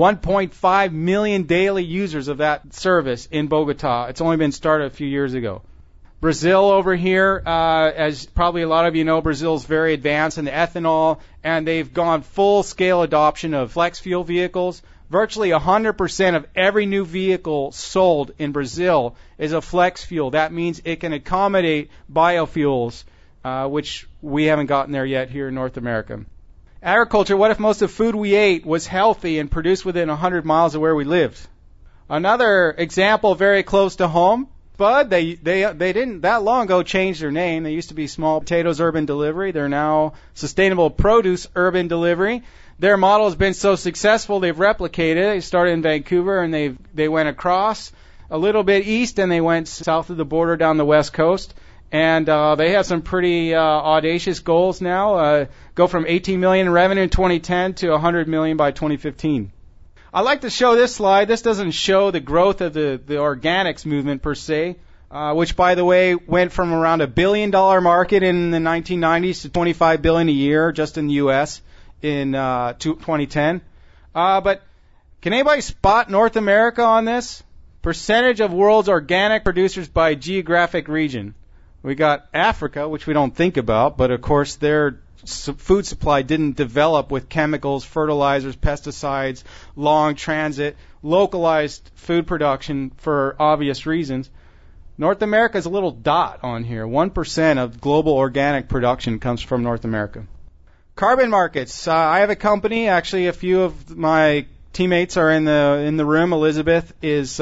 1.5 million daily users of that service in Bogota. It's only been started a few years ago. Brazil over here, as probably a lot of you know, Brazil's very advanced in the ethanol, and they've gone full-scale adoption of flex fuel vehicles. Virtually 100% of every new vehicle sold in Brazil is a flex fuel. That means it can accommodate biofuels, which we haven't gotten there yet here in North America. Agriculture, what if most of the food we ate was healthy and produced within 100 miles of where we lived? Another example very close to home, Bud, they didn't that long ago change their name. They used to be Small Potatoes Urban Delivery. They're now Sustainable Produce Urban Delivery. Their model has been so successful, they've replicated it. They started in Vancouver, and they went across a little bit east, and they went south of the border down the west coast. And they have some pretty audacious goals now. Go from $18 million in revenue in 2010 to $100 million by 2015. I like to show this slide. This doesn't show the growth of the organics movement per se, which, by the way, went from around $1 billion market in the 1990s to $25 billion a year just in the U.S. in 2010. But can anybody spot North America on this? Percentage of world's organic producers by geographic region. We got Africa, which we don't think about, but of course their food supply didn't develop with chemicals, fertilizers, pesticides, long transit, localized food production for obvious reasons. North America is a little dot on here. 1% of global organic production comes from North America. Carbon markets. I have a company. Actually, a few of my teammates are in the room. Elizabeth is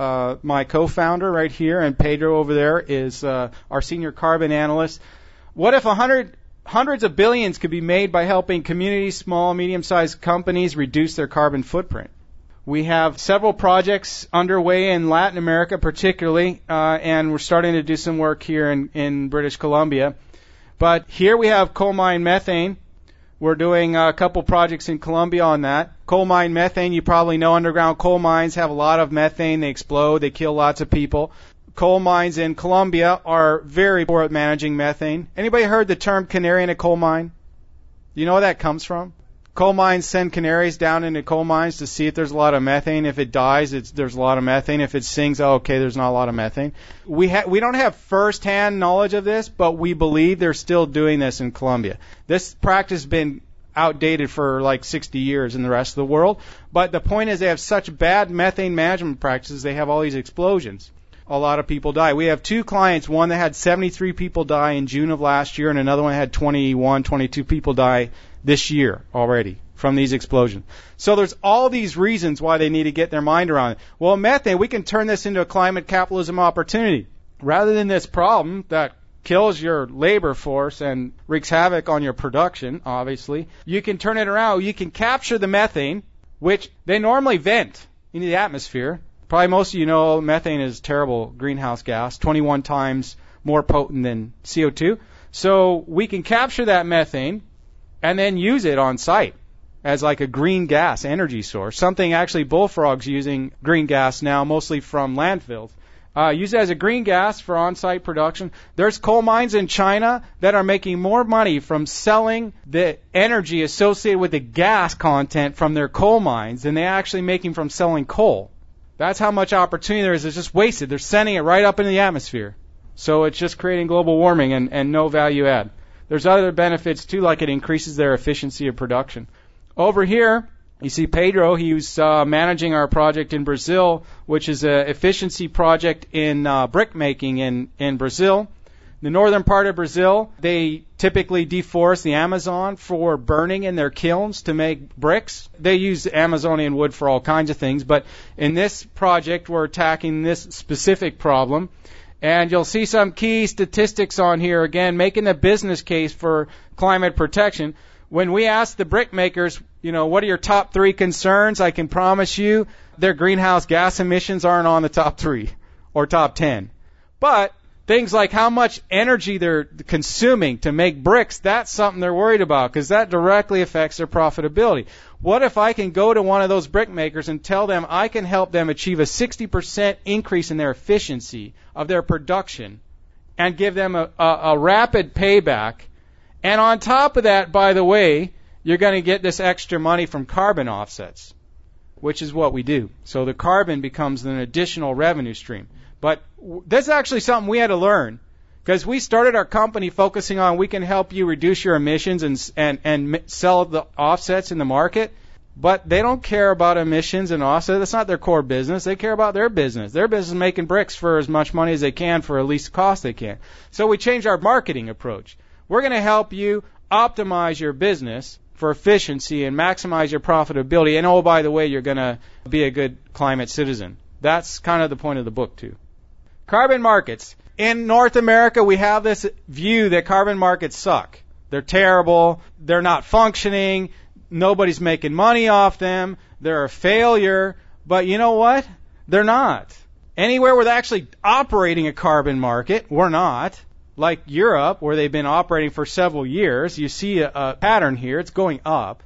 my co-founder right here, and Pedro over there is our senior carbon analyst. What if hundreds of billions could be made by helping communities, small, medium-sized companies reduce their carbon footprint? We have several projects underway in Latin America particularly, and we're starting to do some work here in British Columbia. But here we have coal mine methane. We're doing a couple projects in Colombia on that. Coal mine methane, you probably know underground coal mines have a lot of methane. They explode. They kill lots of people. Coal mines in Colombia are very poor at managing methane. Anybody heard the term canary in a coal mine? You know where that comes from? Coal mines send canaries down into coal mines to see if there's a lot of methane. If it dies, there's a lot of methane. If it sings, okay, there's not a lot of methane. We don't have first-hand knowledge of this, but we believe they're still doing this in Colombia. This practice has been outdated for like 60 years in the rest of the world. But the point is they have such bad methane management practices, they have all these explosions. A lot of people die. We have two clients, one that had 73 people die in June of last year, and another one had 21, 22 people die this year already from these explosions. So there's all these reasons why they need to get their mind around it. Well, methane, we can turn this into a climate capitalism opportunity. Rather than this problem that kills your labor force and wreaks havoc on your production, obviously, you can turn it around. You can capture the methane, which they normally vent into the atmosphere. Probably most of you know methane is a terrible greenhouse gas, 21 times more potent than CO2. So we can capture that methane and then use it on site as like a green gas energy source, something actually Bullfrog's using green gas now, mostly from landfills. Use it as a green gas for on-site production. There's coal mines in China that are making more money from selling the energy associated with the gas content from their coal mines than they're actually making from selling coal. That's how much opportunity there is. It's just wasted. They're sending it right up into the atmosphere. So it's just creating global warming and no value add. There's other benefits too, like it increases their efficiency of production. Over here, you see Pedro. He's managing our project in Brazil, which is an efficiency project in brick making in Brazil. The northern part of Brazil, they typically deforest the Amazon for burning in their kilns to make bricks. They use Amazonian wood for all kinds of things, but in this project, we're attacking this specific problem. And you'll see some key statistics on here, again, making the business case for climate protection. When we ask the brick makers, what are your top 3 concerns, I can promise you their greenhouse gas emissions aren't on the top 3 or top 10. But things like how much energy they're consuming to make bricks, that's something they're worried about because that directly affects their profitability. What if I can go to one of those brick makers and tell them I can help them achieve a 60% increase in their efficiency of their production and give them a rapid payback? And on top of that, by the way, you're going to get this extra money from carbon offsets, which is what we do. So the carbon becomes an additional revenue stream. But this is actually something we had to learn because we started our company focusing on we can help you reduce your emissions and sell the offsets in the market. But they don't care about emissions and offsets. That's not their core business. They care about their business. Their business is making bricks for as much money as they can for the least cost they can. So we changed our marketing approach. We're going to help you optimize your business for efficiency and maximize your profitability. And oh, by the way, you're going to be a good climate citizen. That's kind of the point of the book, too. Carbon markets. In North America, we have this view that carbon markets suck. They're terrible. They're not functioning. Nobody's making money off them. They're a failure. But you know what? They're not. Anywhere where they're actually operating a carbon market, we're not. Like Europe, where they've been operating for several years, you see a pattern here. It's going up.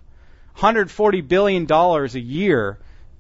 $140 billion a year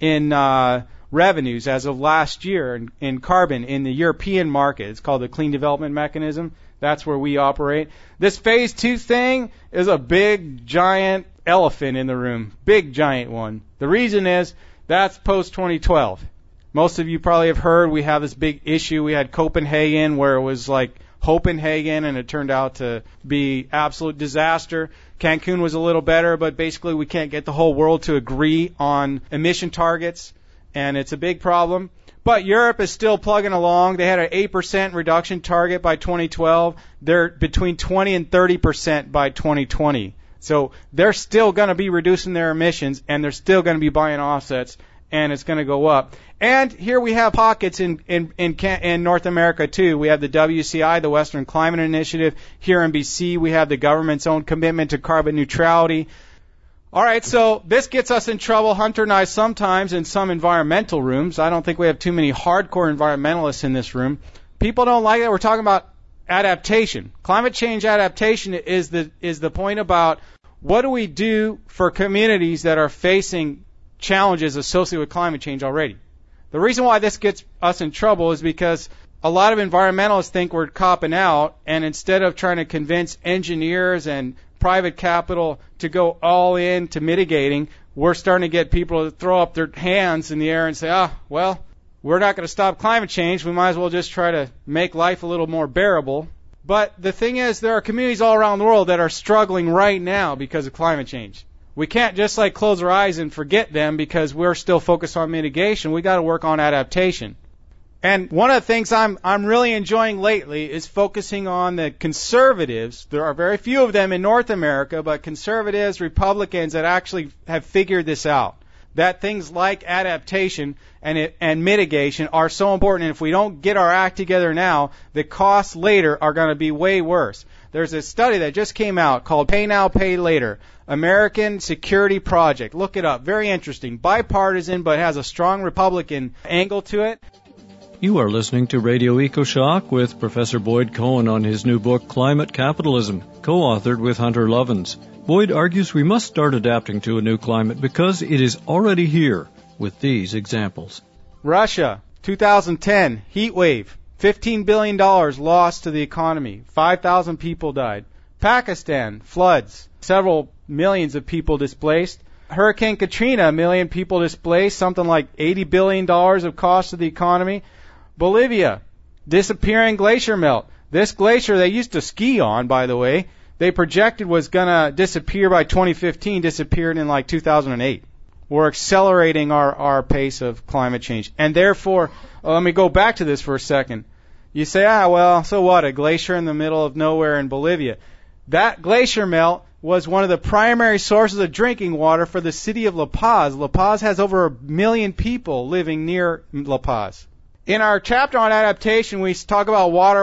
in revenues as of last year in carbon in the European market. It's called the Clean Development Mechanism. That's where we operate. This phase 2 thing is a big, giant elephant in the room. Big, giant one. The reason is that's post-2012. Most of you probably have heard we have this big issue. We had Copenhagen where it was like Hopenhagen, and it turned out to be absolute disaster. Cancun was a little better, but basically we can't get the whole world to agree on emission targets, and it's a big problem. But Europe is still plugging along. They had an 8% reduction target by 2012. They're between 20 and 30% by 2020. So they're still going to be reducing their emissions, and they're still going to be buying offsets, and it's going to go up. And here we have pockets in North America too. We have the WCI, the Western Climate Initiative. Here in BC, we have the government's own commitment to carbon neutrality. All right, so this gets us in trouble, Hunter and I, sometimes in some environmental rooms. I don't think we have too many hardcore environmentalists in this room. People don't like it. We're talking about adaptation. Climate change adaptation is the point about what do we do for communities that are facing challenges associated with climate change already. The reason why this gets us in trouble is because a lot of environmentalists think we're copping out, and instead of trying to convince engineers and private capital to go all in to mitigating, we're starting to get people to throw up their hands in the air and say, well, we're not going to stop climate change. We might as well just try to make life a little more bearable. But the thing is, there are communities all around the world that are struggling right now because of climate change. We can't just like close our eyes and forget them because we're still focused on mitigation. We got to work on adaptation. And one of the things I'm really enjoying lately is focusing on the conservatives. There are very few of them in North America, but conservatives, Republicans that actually have figured this out. That things like adaptation and mitigation are so important, and if we don't get our act together now, the costs later are going to be way worse. There's a study that just came out called Pay Now, Pay Later, American Security Project. Look it up. Very interesting. Bipartisan, but has a strong Republican angle to it. You are listening to Radio EcoShock with Professor Boyd Cohen on his new book, Climate Capitalism, co-authored with Hunter Lovins. Boyd argues we must start adapting to a new climate because it is already here, with these examples. Russia, 2010, heat wave, $15 billion lost to the economy, 5,000 people died. Pakistan, floods, several millions of people displaced. Hurricane Katrina, 1 million people displaced, something like $80 billion of cost to the economy. Bolivia, disappearing glacier melt. This glacier they used to ski on, by the way, they projected was going to disappear by 2015, disappeared in like 2008. We're accelerating our pace of climate change. And therefore, let me go back to this for a second. You say, well, so what, a glacier in the middle of nowhere in Bolivia. That glacier melt was one of the primary sources of drinking water for the city of La Paz. La Paz has over 1 million people living near La Paz. In our chapter on adaptation, we talk about water.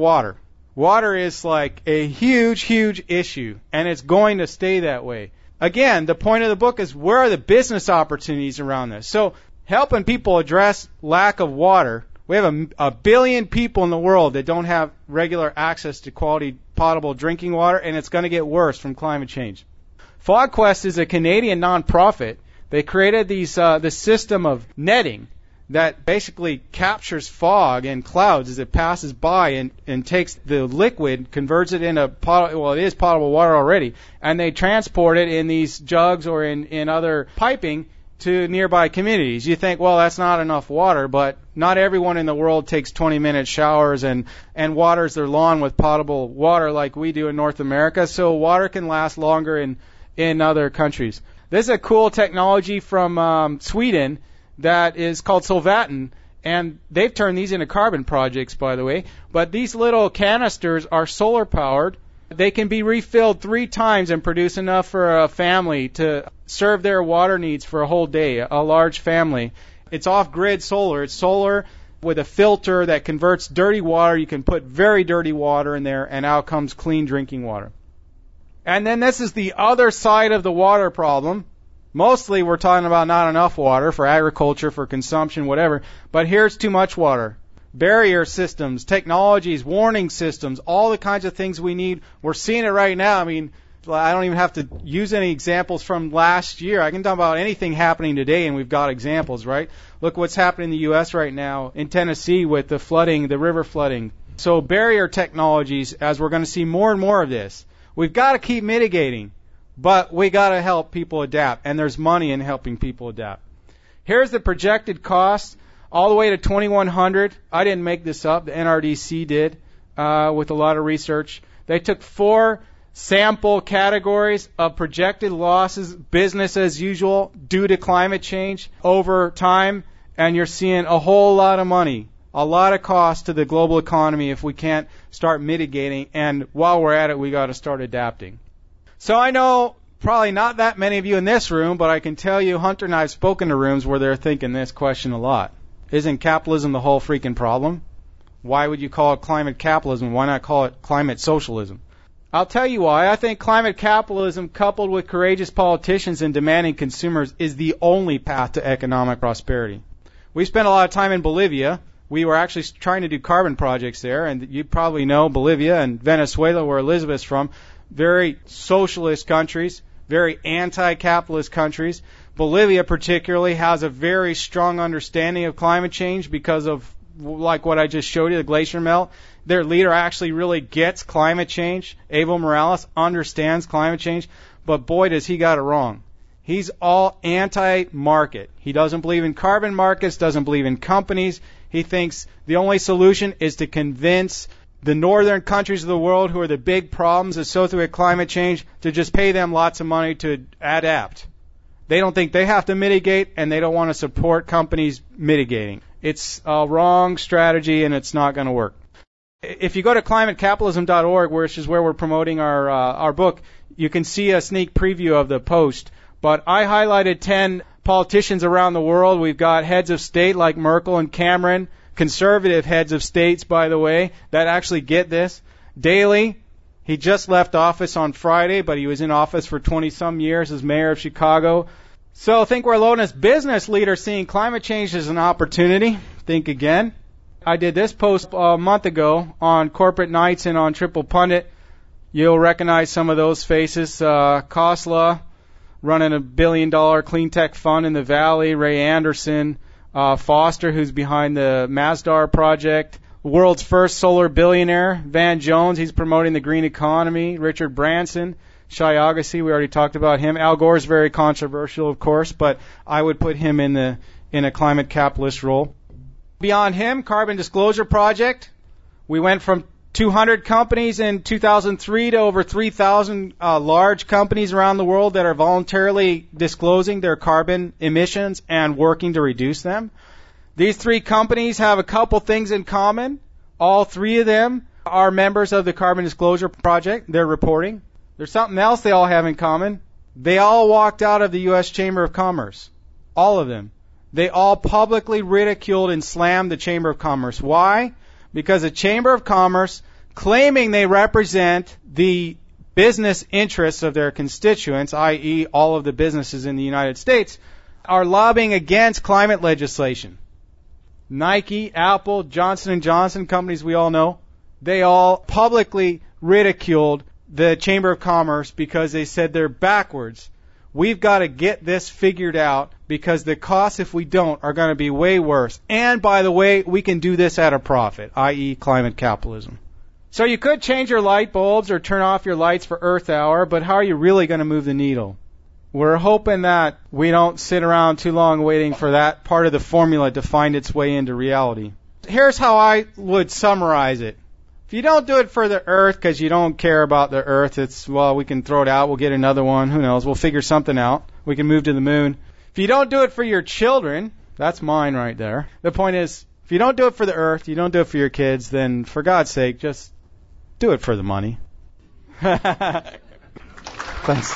Water is like a huge, huge issue, and it's going to stay that way. Again, the point of the book is where are the business opportunities around this? So helping people address lack of water. We have a billion people in the world that don't have regular access to quality potable drinking water, and it's going to get worse from climate change. FogQuest is a Canadian nonprofit. They created this system of netting that basically captures fog and clouds as it passes by and takes the liquid, converts it into it is potable water already, and they transport it in these jugs or in other piping to nearby communities. You think, well, that's not enough water, but not everyone in the world takes 20-minute showers and waters their lawn with potable water like we do in North America, so water can last longer in other countries. This is a cool technology from Sweden that is called Solvatten, and they've turned these into carbon projects, by the way. But these little canisters are solar-powered. They can be refilled 3 times and produce enough for a family to serve their water needs for a whole day, a large family. It's off-grid solar. It's solar with a filter that converts dirty water. You can put very dirty water in there, and out comes clean drinking water. And then this is the other side of the water problem. Mostly we're talking about not enough water for agriculture, for consumption, whatever. But here's too much water. Barrier systems, technologies, warning systems, all the kinds of things we need. We're seeing it right now. I mean, I don't even have to use any examples from last year. I can talk about anything happening today, and we've got examples, right? Look what's happening in the U.S. right now in Tennessee with the flooding, the river flooding. So barrier technologies, as we're going to see more and more of this. We've got to keep mitigating. But we got to help people adapt, and there's money in helping people adapt. Here's the projected cost all the way to 2100. I didn't make this up. The NRDC did with a lot of research. They took 4 sample categories of projected losses, business as usual, due to climate change over time, and you're seeing a whole lot of money, a lot of cost to the global economy if we can't start mitigating, and while we're at it, we got to start adapting. So I know probably not that many of you in this room, but I can tell you Hunter and I have spoken to rooms where they're thinking this question a lot. Isn't capitalism the whole freaking problem? Why would you call it climate capitalism? Why not call it climate socialism? I'll tell you why. I think climate capitalism coupled with courageous politicians and demanding consumers is the only path to economic prosperity. We spent a lot of time in Bolivia. We were actually trying to do carbon projects there, and you probably know Bolivia and Venezuela, where Elizabeth's from, very socialist countries, very anti-capitalist countries. Bolivia particularly has a very strong understanding of climate change because of, like what I just showed you, the glacier melt. Their leader actually really gets climate change. Evo Morales understands climate change, but boy, does he got it wrong. He's all anti-market. He doesn't believe in carbon markets, doesn't believe in companies. He thinks the only solution is to convince the northern countries of the world who are the big problems associated with climate change to just pay them lots of money to adapt. They don't think they have to mitigate, and they don't want to support companies mitigating. It's a wrong strategy, and it's not going to work. If you go to climatecapitalism.org, which is where we're promoting our book, you can see a sneak preview of the post. But I highlighted 10 politicians around the world. We've got heads of state like Merkel and Cameron, conservative heads of states, by the way, that actually get this. Daley, he just left office on Friday, but he was in office for 20-some years as mayor of Chicago. So think we're alone as business leaders seeing climate change as an opportunity. Think again. I did this post a month ago on Corporate Nights and on Triple Pundit. You'll recognize some of those faces. Khosla, running $1 billion clean tech fund in the Valley. Ray Anderson. Foster, who's behind the Masdar project. World's first solar billionaire. Van Jones, he's promoting the green economy. Richard Branson. Shai Agassi, we already talked about him. Al Gore's very controversial, of course, but I would put him in a climate capitalist role. Beyond him, Carbon Disclosure Project. We went from 200 companies in 2003 to over 3,000 large companies around the world that are voluntarily disclosing their carbon emissions and working to reduce them. These 3 companies have a couple things in common. All 3 of them are members of the Carbon Disclosure Project. They're reporting. There's something else they all have in common. They all walked out of the U.S. Chamber of Commerce. All of them. They all publicly ridiculed and slammed the Chamber of Commerce. Why? Because the Chamber of Commerce, claiming they represent the business interests of their constituents, i.e. all of the businesses in the United States, are lobbying against climate legislation. Nike, Apple, Johnson & Johnson, companies we all know, they all publicly ridiculed the Chamber of Commerce because they said they're backwards. We've got to get this figured out because the costs, if we don't, are going to be way worse. And, by the way, we can do this at a profit, i.e. climate capitalism. So you could change your light bulbs or turn off your lights for Earth Hour, but how are you really going to move the needle? We're hoping that we don't sit around too long waiting for that part of the formula to find its way into reality. Here's how I would summarize it. If you don't do it for the Earth because you don't care about the Earth, it's, well, we can throw it out, we'll get another one, who knows, we'll figure something out. We can move to the moon. If you don't do it for your children, that's mine right there. The point is, if you don't do it for the Earth, you don't do it for your kids, then for God's sake, just do it for the money. Thanks.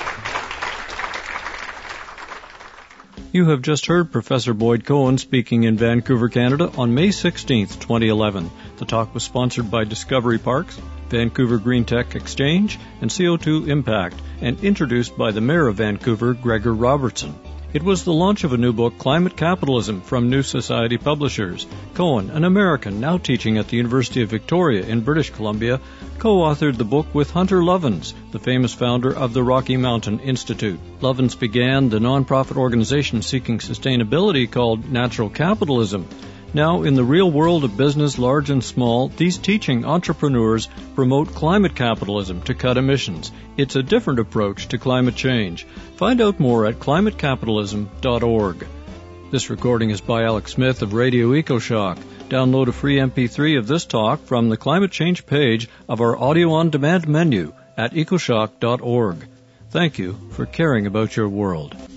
You have just heard Professor Boyd Cohen speaking in Vancouver, Canada on May 16th, 2011. The talk was sponsored by Discovery Parks, Vancouver Green Tech Exchange, and CO2 Impact, and introduced by the Mayor of Vancouver, Gregor Robertson. It was the launch of a new book, Climate Capitalism, from New Society Publishers. Cohen, an American now teaching at the University of Victoria in British Columbia, co-authored the book with Hunter Lovins, the famous founder of the Rocky Mountain Institute. Lovins began the nonprofit organization seeking sustainability called Natural Capitalism. Now, in the real world of business, large and small, these teaching entrepreneurs promote climate capitalism to cut emissions. It's a different approach to climate change. Find out more at climatecapitalism.org. This recording is by Alex Smith of Radio EcoShock. Download a free MP3 of this talk from the climate change page of our audio on demand menu at ecoshock.org. Thank you for caring about your world.